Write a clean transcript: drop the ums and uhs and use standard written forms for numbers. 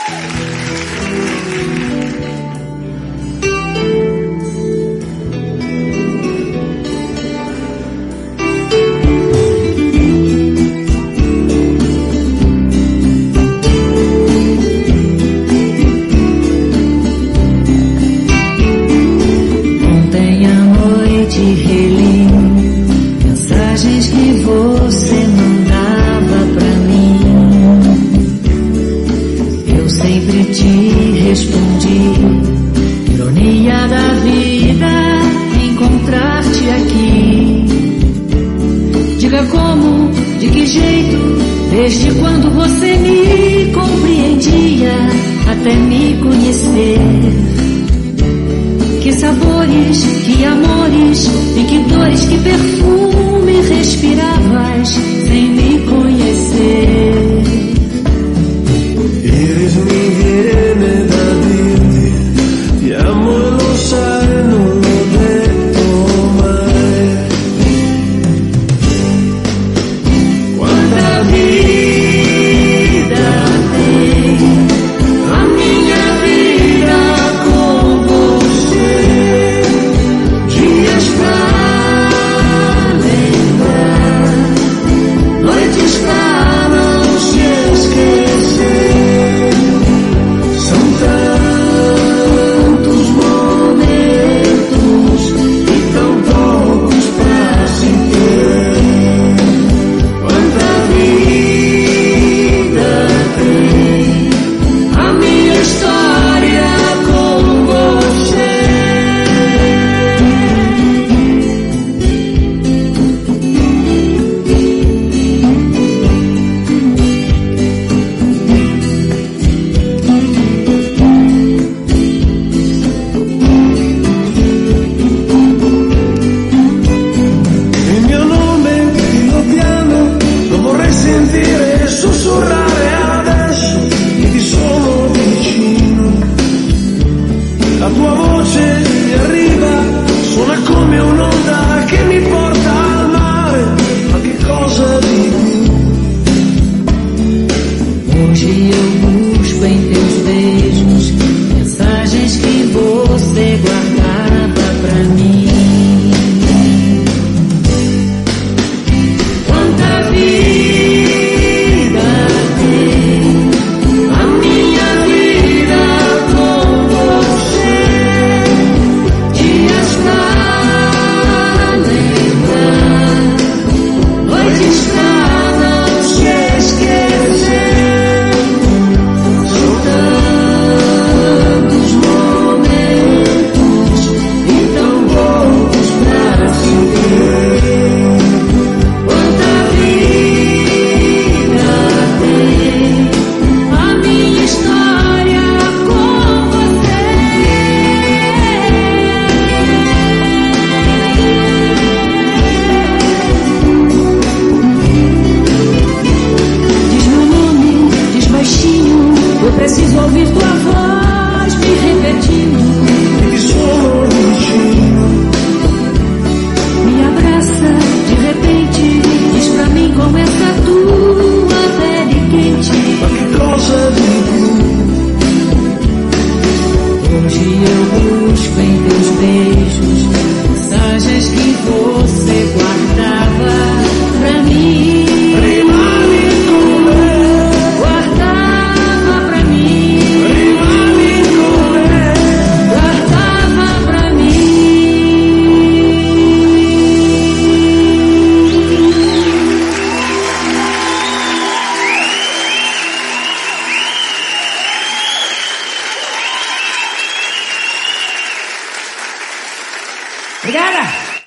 Desde quando você me compreendia até me conhecer. Que sabores, que amores e que dores, que perfume respiravas sem me conhecer. Eres mi viene da dirti, ti amo e lo sai, non l'ho detto mai. Quanta vida tem a minha vida com você, dias pra lembrar, noites pra não se esquecer. São tantos momentos e tão poucos pra se ter. Quanta vida tem a minha história com você. Il mio nome, dillo piano, lo vorrei sentire sussurrare adesso, che ti sono vicino. La tua voce mi arriva, suona come un'onda che mi porta al mare, ma che cosa di più? Hoje eu busco em teus beijos mensagens que você guardava pra mim. Quanta vida tem a minha vida com você, dias pra lembrar, noites pra não se esquecer. São tantos momentos e tão poucos pra se ter. Quanta vida tem a minha história com você. Diz meu nome, diz baixinho, eu preciso ouvir tua voz me repetindo. Che ti sono vicino. Me abraça de repente, diz pra mim como essa tua pele quente. Ma che cosa di più? Hoje eu busco em teus beijos mensagens que você guardava pra mim. Rimani con me, Guardava pra mim. rimani con me. Guardava pra mim. Obrigada!